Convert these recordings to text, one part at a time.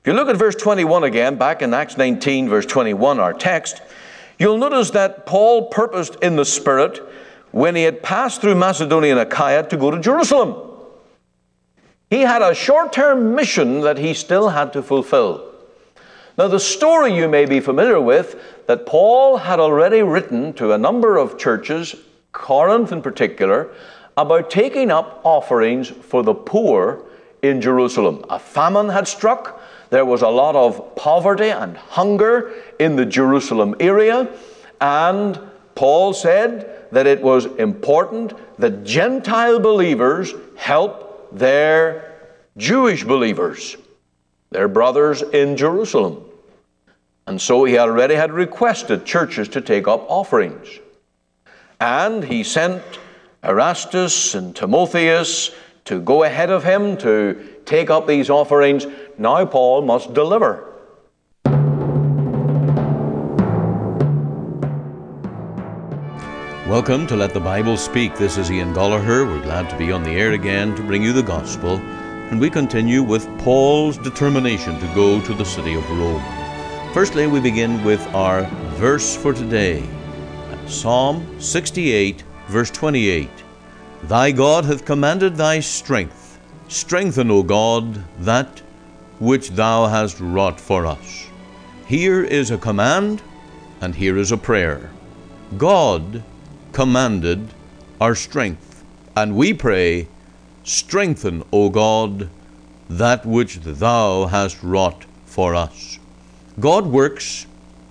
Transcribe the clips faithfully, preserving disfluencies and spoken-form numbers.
you look at verse twenty-one again, back in Acts nineteen, verse twenty-one, our text, you'll notice that Paul purposed in the Spirit, when he had passed through Macedonia and Achaia, to go to Jerusalem. He had a short-term mission that he still had to fulfill. Now, the story you may be familiar with, that Paul had already written to a number of churches, Corinth in particular, about taking up offerings for the poor in Jerusalem. A famine had struck. There was a lot of poverty and hunger in the Jerusalem area, and Paul said that it was important that Gentile believers help their Jewish believers, their brothers in Jerusalem. And so he already had requested churches to take up offerings. And he sent Erastus and Timotheus to go ahead of him to take up these offerings. Now Paul must deliver. Welcome to Let the Bible Speak. This is Ian Gollaher. We're glad to be on the air again to bring you the gospel. And we continue with Paul's determination to go to the city of Rome. Firstly, we begin with our verse for today. Psalm sixty-eight, verse twenty-eight. Thy God hath commanded thy strength. Strengthen, O God, that which thou hast wrought for us. Here is a command, and here is a prayer. God commanded our strength, and we pray, strengthen, O God, that which thou hast wrought for us. God works,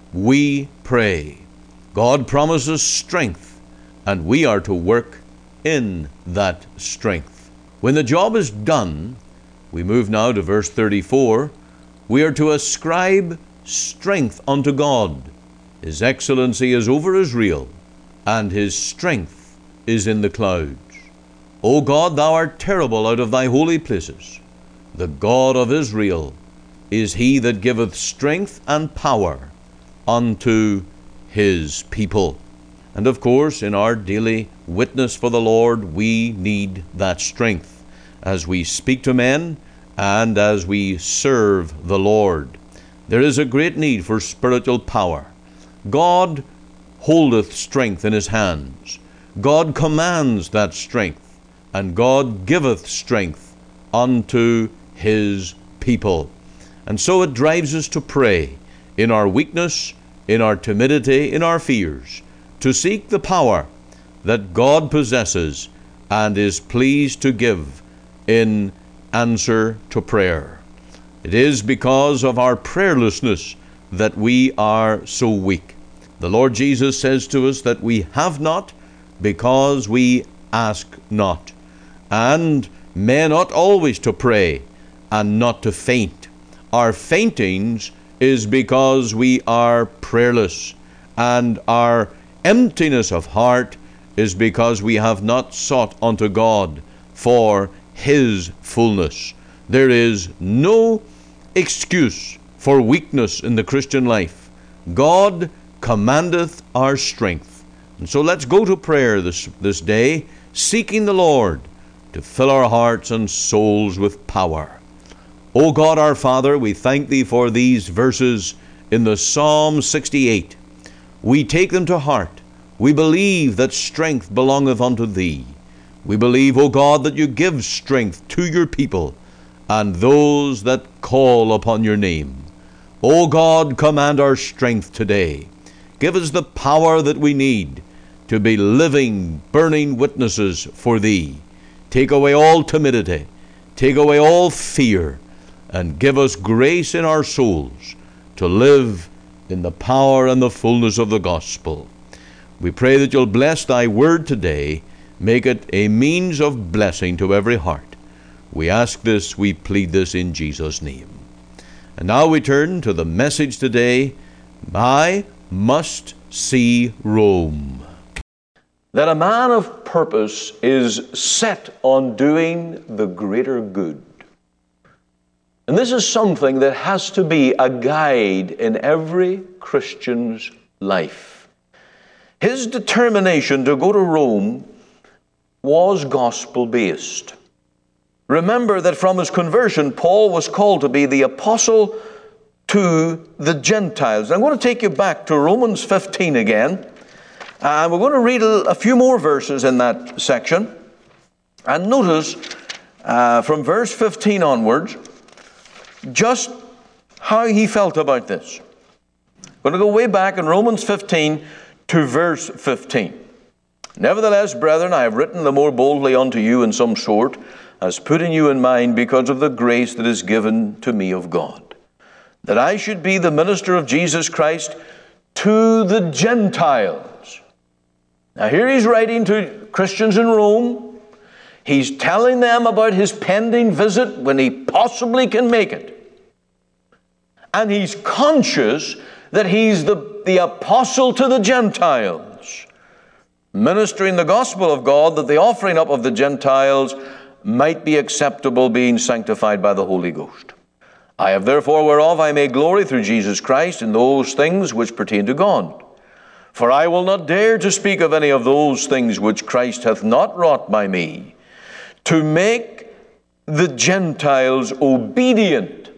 we pray. God promises strength, and we are to work in that strength. When the job is done, we move now to verse thirty-four, we are to ascribe strength unto God. His excellency is over Israel, and his strength is in the clouds. O God, thou art terrible out of thy holy places. The God of Israel is he that giveth strength and power unto his people. And of course, in our daily witness for the Lord, we need that strength as we speak to men and as we serve the Lord. There is a great need for spiritual power. God holdeth strength in his hands. God commands that strength, and God giveth strength unto his people. And so it drives us to pray in our weakness, in our timidity, in our fears, to seek the power that God possesses and is pleased to give in answer to prayer. It is because of our prayerlessness that we are so weak. The Lord Jesus says to us that we have not because we ask not. And men ought always to pray and not to faint. Our faintings is because we are prayerless, and our emptiness of heart is because we have not sought unto God for his fullness. There is no excuse for weakness in the Christian life. God commandeth our strength. And so let's go to prayer this, this day, seeking the Lord to fill our hearts and souls with power. O God our Father, we thank thee for these verses in the Psalm sixty-eight. We take them to heart. We believe that strength belongeth unto thee. We believe, O God, that you give strength to your people and those that call upon your name. O God, command our strength today. Give us the power that we need to be living, burning witnesses for thee. Take away all timidity. Take away all fear. And give us grace in our souls to live in the power and the fullness of the gospel. We pray that you'll bless thy word today. Make it a means of blessing to every heart. We ask this, we plead this in Jesus' name. And now we turn to the message today. I must see Rome. That a man of purpose is set on doing the greater good. And this is something that has to be a guide in every Christian's life. His determination to go to Rome was gospel-based. Remember that from his conversion, Paul was called to be the apostle to the Gentiles. I'm going to take you back to Romans fifteen again. And we're going to read a, a few more verses in that section. And notice uh, from verse fifteen onwards, just how he felt about this. I'm going to go way back in Romans fifteen to verse fifteen. Nevertheless, brethren, I have written the more boldly unto you in some sort, as putting you in mind because of the grace that is given to me of God, that I should be the minister of Jesus Christ to the Gentiles. Now here he's writing to Christians in Rome. He's telling them about his pending visit when he possibly can make it. And he's conscious that he's the, the apostle to the Gentiles, ministering the gospel of God, that the offering up of the Gentiles might be acceptable, being sanctified by the Holy Ghost. I have therefore whereof I may glory through Jesus Christ in those things which pertain to God. For I will not dare to speak of any of those things which Christ hath not wrought by me, to make the Gentiles obedient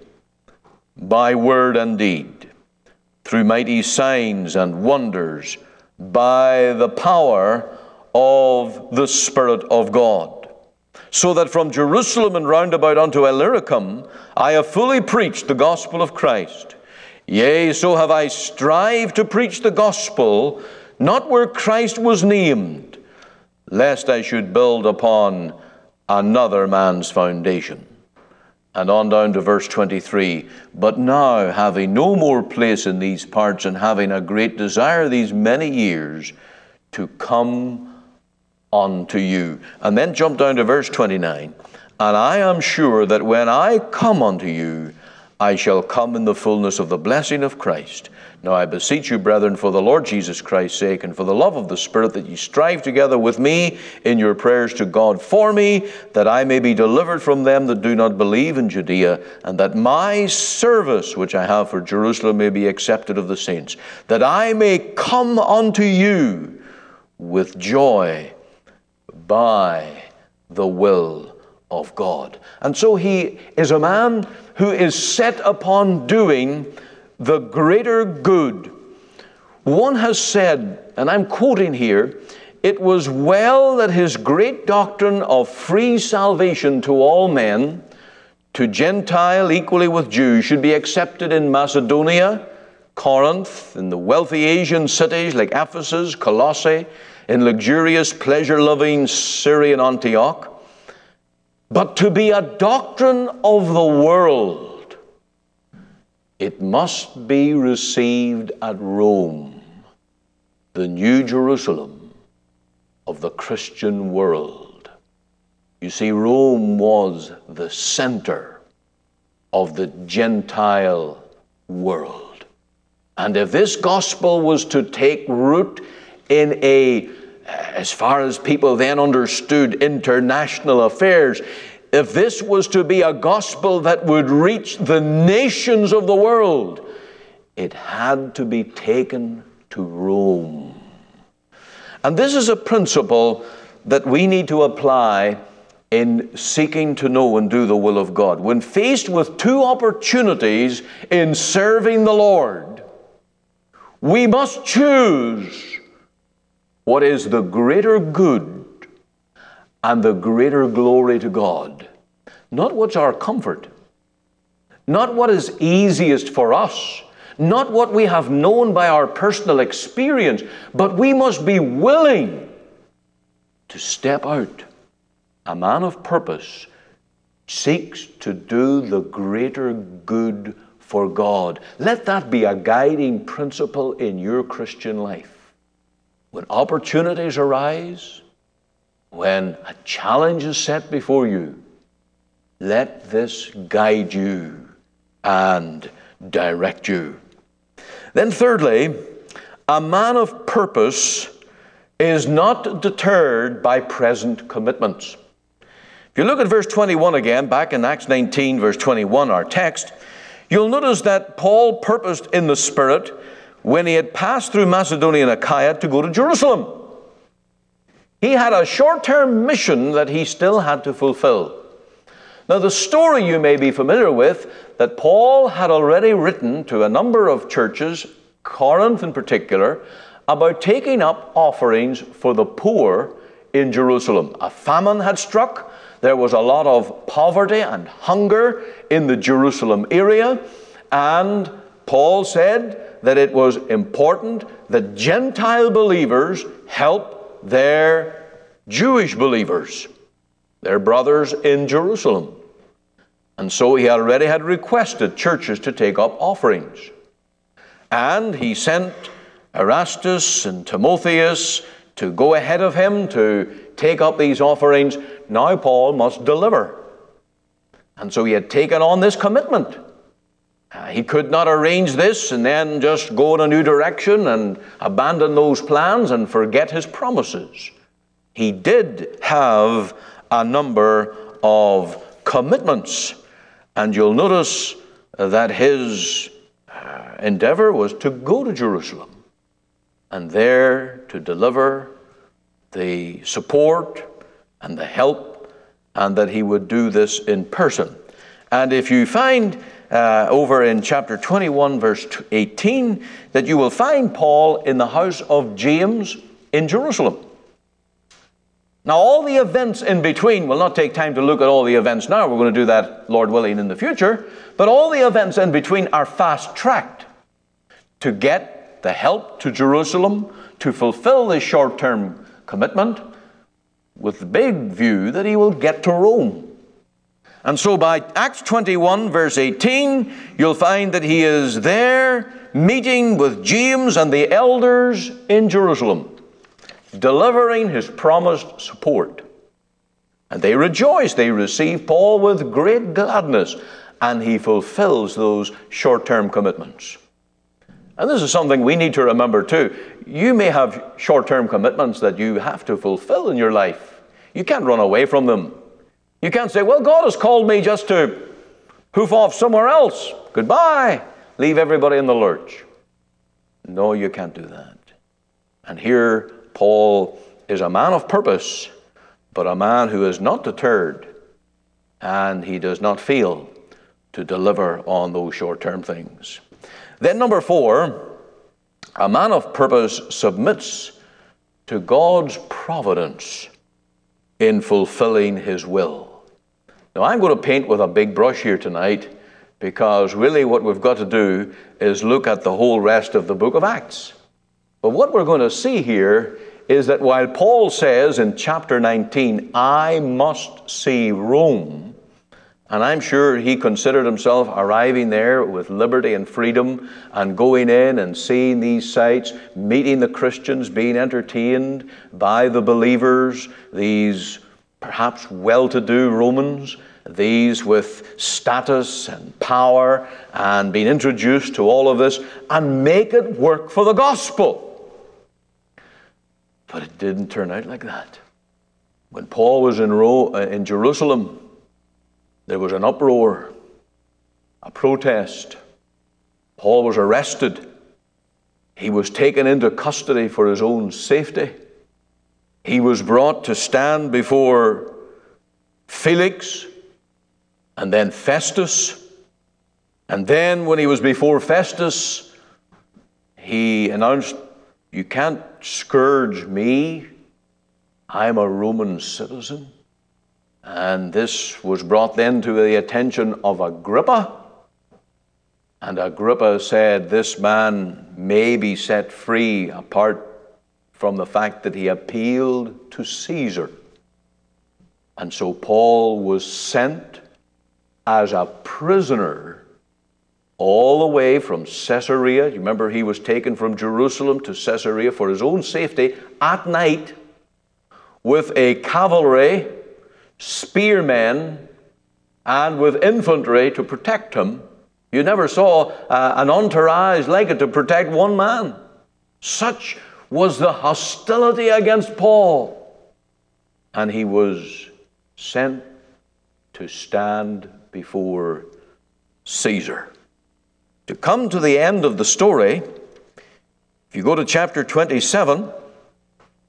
by word and deed, through mighty signs and wonders, by the power of the Spirit of God. So that from Jerusalem and round about unto Illyricum I have fully preached the gospel of Christ. Yea, so have I strived to preach the gospel, not where Christ was named, lest I should build upon another man's foundation. And on down to verse twenty-three. But now, having no more place in these parts, and having a great desire these many years to come unto you. And then jump down to verse twenty-nine. And I am sure that when I come unto you, I shall come in the fullness of the blessing of Christ. Now I beseech you, brethren, for the Lord Jesus Christ's sake, and for the love of the Spirit, that ye strive together with me in your prayers to God for me, that I may be delivered from them that do not believe in Judea, and that my service which I have for Jerusalem may be accepted of the saints, that I may come unto you with joy by the will of God. And so he is a man who is set upon doing the greater good. One has said, and I'm quoting here, it was well that his great doctrine of free salvation to all men, to Gentile equally with Jew, should be accepted in Macedonia, Corinth, in the wealthy Asian cities like Ephesus, Colossae, in luxurious, pleasure-loving Syrian Antioch. But to be a doctrine of the world, it must be received at Rome, the New Jerusalem of the Christian world. You see, Rome was the center of the Gentile world. And if this gospel was to take root in a, as far as people then understood, international affairs, if this was to be a gospel that would reach the nations of the world, it had to be taken to Rome. And this is a principle that we need to apply in seeking to know and do the will of God. When faced with two opportunities in serving the Lord, we must choose what is the greater good and the greater glory to God. Not what's our comfort, not what is easiest for us, not what we have known by our personal experience, but we must be willing to step out. A man of purpose seeks to do the greater good for God. Let that be a guiding principle in your Christian life. When opportunities arise, when a challenge is set before you, let this guide you and direct you. Then thirdly, a man of purpose is not deterred by present commitments. If you look at verse twenty-one again, back in Acts nineteen, verse twenty-one, our text, you'll notice that Paul purposed in the Spirit, when he had passed through Macedonia and Achaia, to go to Jerusalem. He had a short-term mission that he still had to fulfill. Now, the story you may be familiar with, that Paul had already written to a number of churches, Corinth in particular, about taking up offerings for the poor in Jerusalem. A famine had struck. There was a lot of poverty and hunger in the Jerusalem area, and Paul said that it was important that Gentile believers help their Jewish believers, their brothers in Jerusalem. And so he already had requested churches to take up offerings. And he sent Erastus and Timotheus to go ahead of him to take up these offerings. Now Paul must deliver. And so he had taken on this commitment. Uh, he could not arrange this and then just go in a new direction and abandon those plans and forget his promises. He did have a number of commitments. And you'll notice that his uh, endeavor was to go to Jerusalem and there to deliver the support and the help, and that he would do this in person. And if you find uh, over in chapter twenty-one, verse eighteen, that you will find Paul in the house of James in Jerusalem. Now, all the events in between, we'll not take time to look at all the events now. We're going to do that, Lord willing, in the future. But all the events in between are fast-tracked to get the help to Jerusalem, to fulfill this short-term commitment, with the big view that he will get to Rome. And so by Acts twenty-one, verse eighteen, you'll find that he is there meeting with James and the elders in Jerusalem, delivering his promised support. And they rejoice. They receive Paul with great gladness, and he fulfills those short-term commitments. And this is something we need to remember too. You may have short-term commitments that you have to fulfill in your life. You can't run away from them. You can't say, well, God has called me just to hoof off somewhere else. Goodbye. Leave everybody in the lurch. No, you can't do that. And here Paul is a man of purpose, but a man who is not deterred, and he does not fail to deliver on those short-term things. Then number four, a man of purpose submits to God's providence in fulfilling his will. Now, I'm going to paint with a big brush here tonight, because really what we've got to do is look at the whole rest of the book of Acts. But what we're going to see here is that while Paul says in chapter nineteen, I must see Rome, and I'm sure he considered himself arriving there with liberty and freedom and going in and seeing these sights, meeting the Christians, being entertained by the believers, these perhaps well-to-do Romans, these with status and power, and being introduced to all of this, and make it work for the gospel. But it didn't turn out like that. When Paul was in, Rome, in Jerusalem, there was an uproar, a protest. Paul was arrested. He was taken into custody for his own safety. He was brought to stand before Felix and then Festus. And then when he was before Festus, he announced, you can't scourge me. I'm a Roman citizen. And this was brought then to the attention of Agrippa. And Agrippa said, this man may be set free apart from the fact that he appealed to Caesar. And so Paul was sent as a prisoner all the way from Caesarea. You remember he was taken from Jerusalem to Caesarea for his own safety at night with a cavalry, spearmen, and with infantry to protect him. You never saw uh, an entourage like it to protect one man. Such was the hostility against Paul. And he was sent to stand before Caesar. To come to the end of the story, if you go to chapter twenty-seven,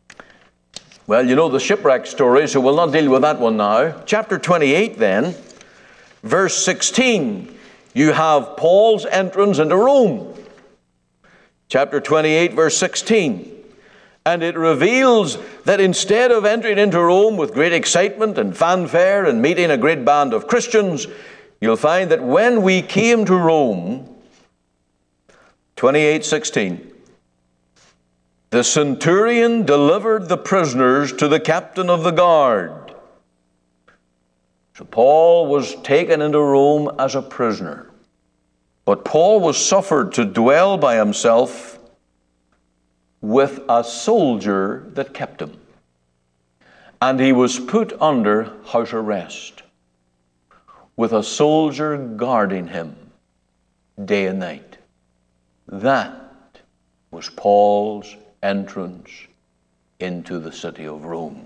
well, you know the shipwreck story, so we'll not deal with that one now. Chapter twenty-eight then, verse sixteen, you have Paul's entrance into Rome. Chapter twenty-eight, verse sixteen. And it reveals that instead of entering into Rome with great excitement and fanfare and meeting a great band of Christians, you'll find that when we came to Rome, twenty-eight sixteen, the centurion delivered the prisoners to the captain of the guard. So Paul was taken into Rome as a prisoner. But Paul was suffered to dwell by himself with a soldier that kept him. And he was put under house arrest, with a soldier guarding him day and night. That was Paul's entrance into the city of Rome.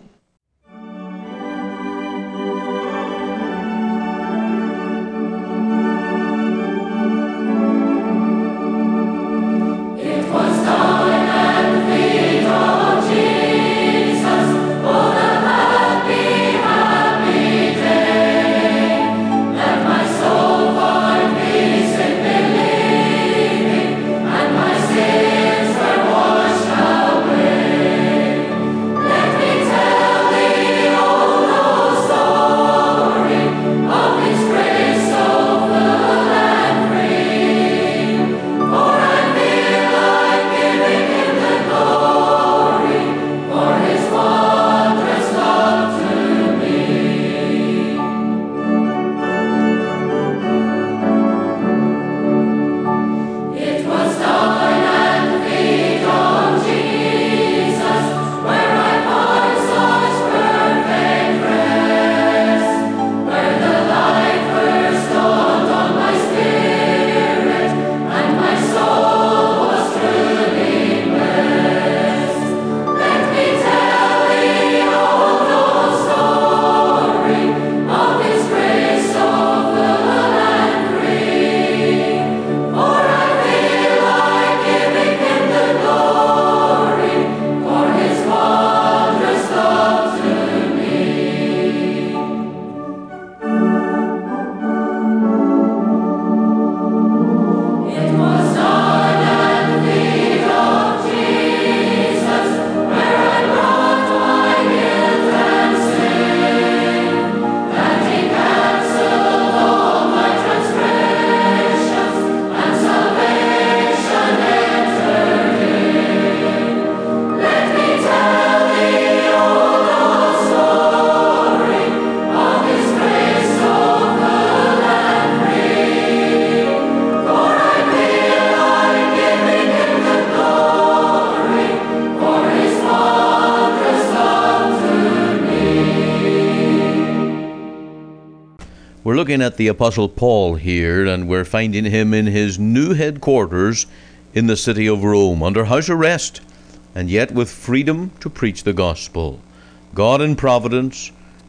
We're looking at the Apostle Paul here, and we're finding him in his new headquarters in the city of Rome, under house arrest, and yet with freedom to preach the gospel. God in providence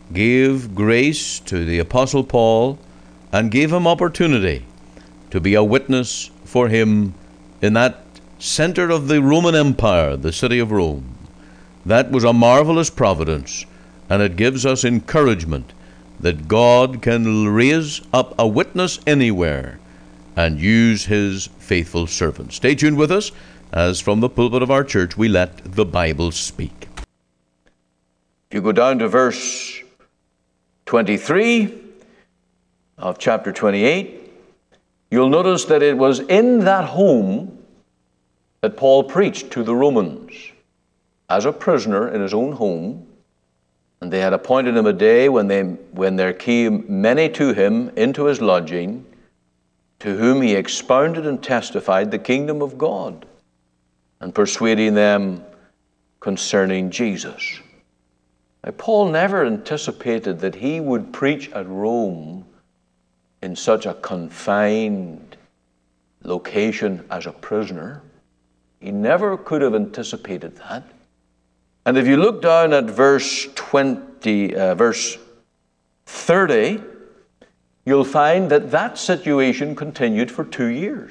gave grace to the Apostle Paul and gave him opportunity to be a witness for him in that center of the Roman Empire, the city of Rome. That was a marvelous providence, and it gives us encouragement that God can raise up a witness anywhere and use his faithful servant. Stay tuned with us as from the pulpit of our church we let the Bible speak. If you go down to verse twenty-three of chapter twenty-eight, you'll notice that it was in that home that Paul preached to the Romans as a prisoner in his own home. And they had appointed him a day when, they, when there came many to him into his lodging, to whom he expounded and testified the kingdom of God, and persuading them concerning Jesus. Now, Paul never anticipated that he would preach at Rome in such a confined location as a prisoner. He never could have anticipated that. And if you look down at verse twenty, uh, verse thirty, you'll find that that situation continued for two years.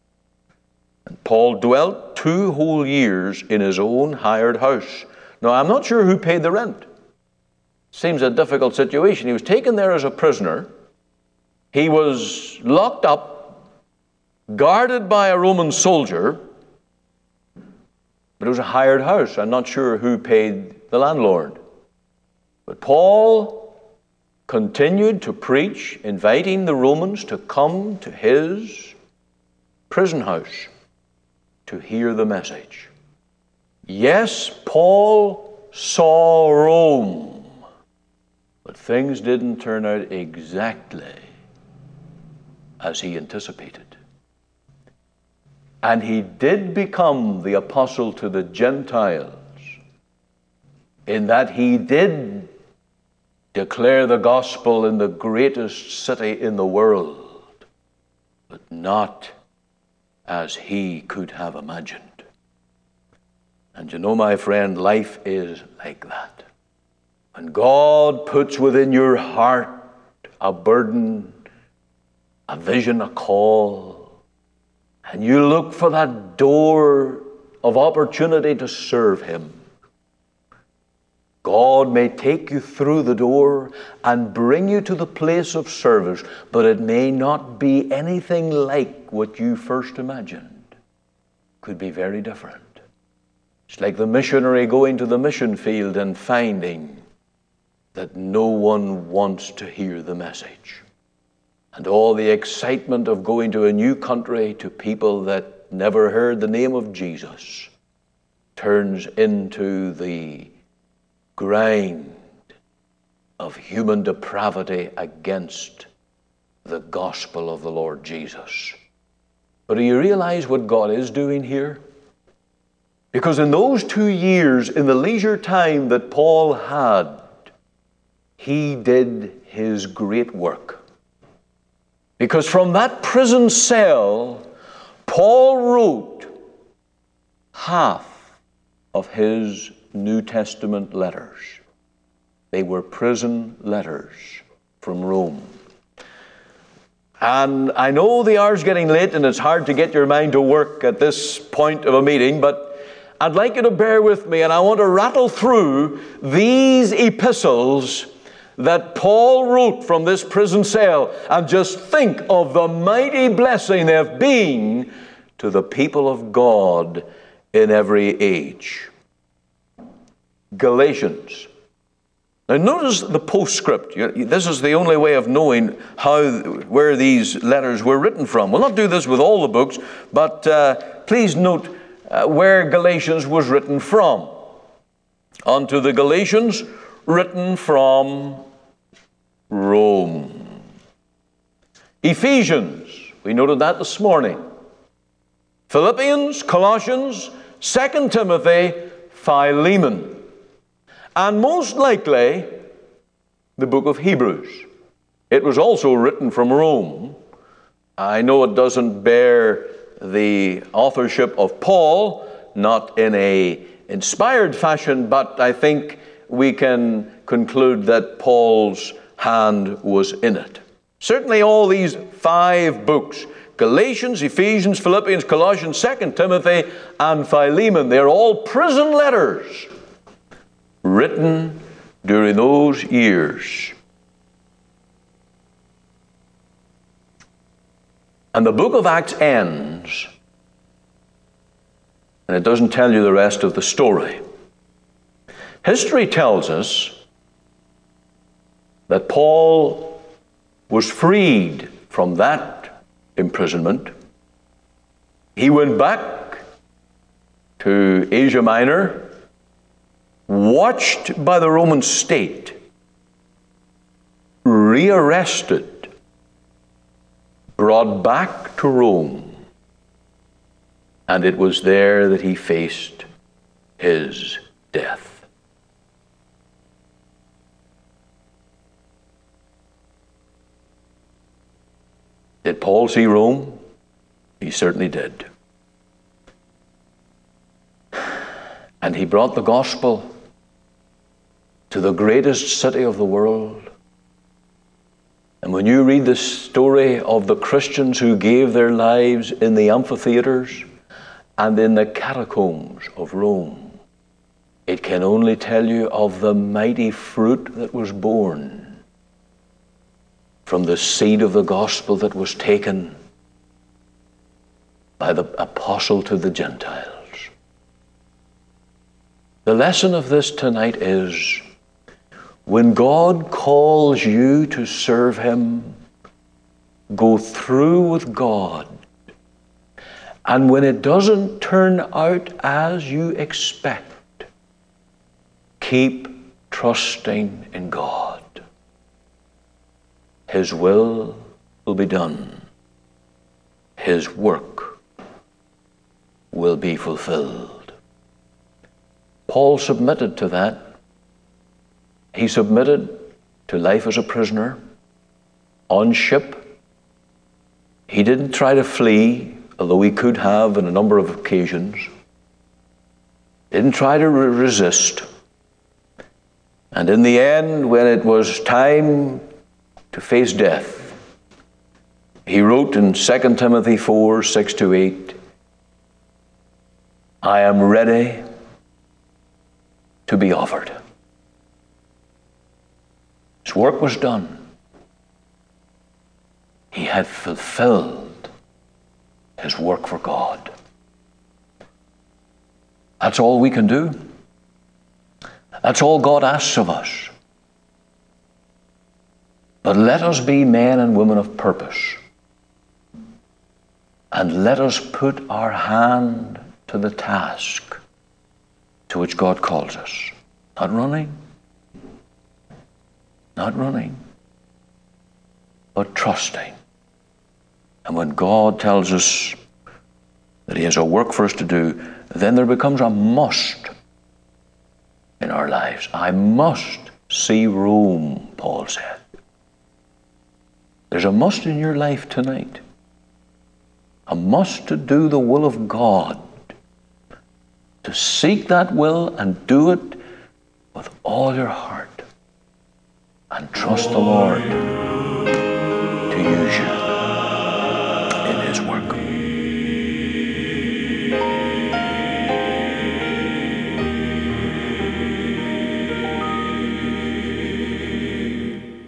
And Paul dwelt two whole years in his own hired house. Now, I'm not sure who paid the rent. Seems a difficult situation. He was taken there as a prisoner, He was locked up, guarded by a Roman soldier, but it was a hired house. I'm not sure who paid the landlord. But Paul continued to preach, inviting the Romans to come to his prison house to hear the message. Yes, Paul saw Rome, but things didn't turn out exactly as he anticipated. And he did become the apostle to the Gentiles, in that he did declare the gospel in the greatest city in the world, but not as he could have imagined. And you know, my friend, life is like that. When God puts within your heart a burden, a vision, a call, and you look for that door of opportunity to serve him, God may take you through the door and bring you to the place of service, but it may not be anything like what you first imagined. Could be very different. It's like the missionary going to the mission field and finding that no one wants to hear the message. And all the excitement of going to a new country to people that never heard the name of Jesus turns into the grind of human depravity against the gospel of the Lord Jesus. But do you realize what God is doing here? Because in those two years, in the leisure time that Paul had, he did his great work. Because from that prison cell, Paul wrote half of his New Testament letters. They were prison letters from Rome. And I know the hour's getting late and it's hard to get your mind to work at this point of a meeting, but I'd like you to bear with me, and I want to rattle through these epistles that Paul wrote from this prison cell, and just think of the mighty blessing they have been to the people of God in every age. Galatians. Now notice the postscript. This is the only way of knowing how, where these letters were written from. We'll not do this with all the books, but uh, please note uh, where Galatians was written from. Unto the Galatians, written from Rome. Ephesians, we noted that this morning. Philippians, Colossians, Second Timothy, Philemon. And most likely, the book of Hebrews. It was also written from Rome. I know it doesn't bear the authorship of Paul, not in a inspired fashion, but I think we can conclude that Paul's hand was in it. Certainly all these five books, Galatians, Ephesians, Philippians, Colossians, Second Timothy, and Philemon, they're all prison letters written during those years. And the book of Acts ends, and it doesn't tell you the rest of the story. History tells us that Paul was freed from that imprisonment. He went back to Asia Minor, watched by the Roman state, rearrested, brought back to Rome, and it was there that he faced his death. Did Paul see Rome? He certainly did. And he brought the gospel to the greatest city of the world. And when you read the story of the Christians who gave their lives in the amphitheaters and in the catacombs of Rome, it can only tell you of the mighty fruit that was born. from the seed of the gospel that was taken by the apostle to the Gentiles. The lesson of this tonight is, when God calls you to serve Him, go through with God. And when it doesn't turn out as you expect, keep trusting in God. His will will be done. His work will be fulfilled. Paul submitted to that. He submitted to life as a prisoner on ship. He didn't try to flee, although he could have on a number of occasions. Didn't try to re- resist. And in the end, when it was time to face death, he wrote in Second Timothy four, six to eight, I am ready to be offered. His work was done. He had fulfilled his work for God. That's all we can do. That's all God asks of us. But let us be men and women of purpose. And let us put our hand to the task to which God calls us. Not running. Not running. But trusting. And when God tells us that He has a work for us to do, then there becomes a must in our lives. I must see Rome, Paul said. There's a must in your life tonight. A must to do the will of God. To seek that will and do it with all your heart. And trust the Lord